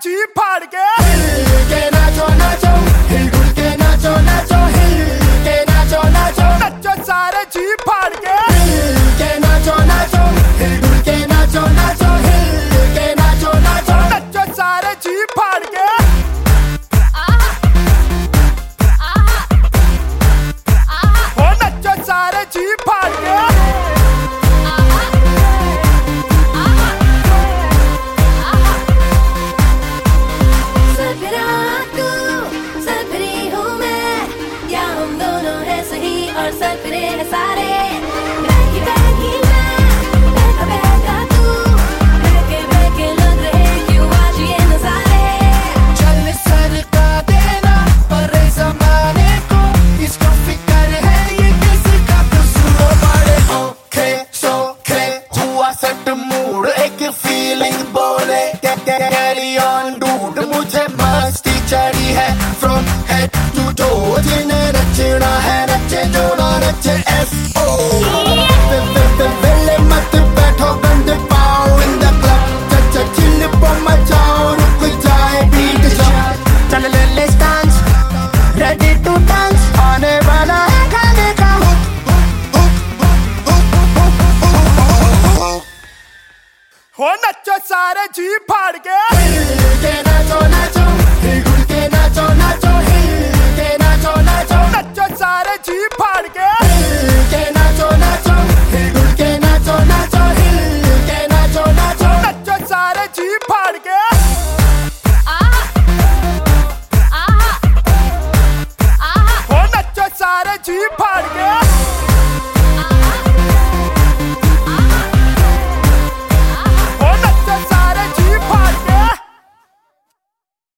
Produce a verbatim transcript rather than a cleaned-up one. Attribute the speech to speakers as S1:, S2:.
S1: जी फाड़ के
S2: हिल के नाचो नाचो, हिल डुल के नाचो नाचो, हिल के नाचो नाचो,
S1: नचो सारे जी फाड़ के
S2: हिल के नाचो नाचो, हिल डुल के नाचो नाचो, हिल के नाचो नाचो,
S1: नचो सारे जी फाड़ के हो नचो सारे जी फाड़ के
S3: सरफरे है सारे बैठी बैठी मैं बैठा बैठा तू बहके बहके लग रहे क्यों आज ये नजारे
S2: चल सरका देना पर ज़माने को, इसको फिक्र है ये किसका कसूर बड़े ओके सोके हुआ सेट मूड एक फीलिंग बोले कैरी ऑन डूड मुझे मस्ती चढ़ी है फ्रॉम हेड टू टो जिन्हें नचना है नचे जो ना नचे एस ओ पहले मत बैठो बंद पाओ इन द क्लब चचा चिल पर मचाओ रुक जाए बीट जब चल ले ले डांस रेडी टू डांस आने वाला है खाने का
S1: हो नचो सारे जी फाड़ के
S2: हिल के नाचो नाचो, हिल डुल के नाचो नाचो, हिल के नाचो नाचो,
S1: नचो सारे जी फाड़ के
S2: हिल के नाचो नाचो, हिल डुल के नाचो नाचो, हिल के नाचो नाचो,
S1: नचो सारे जी फाड़ के हो नचो सारे जी फाड़ के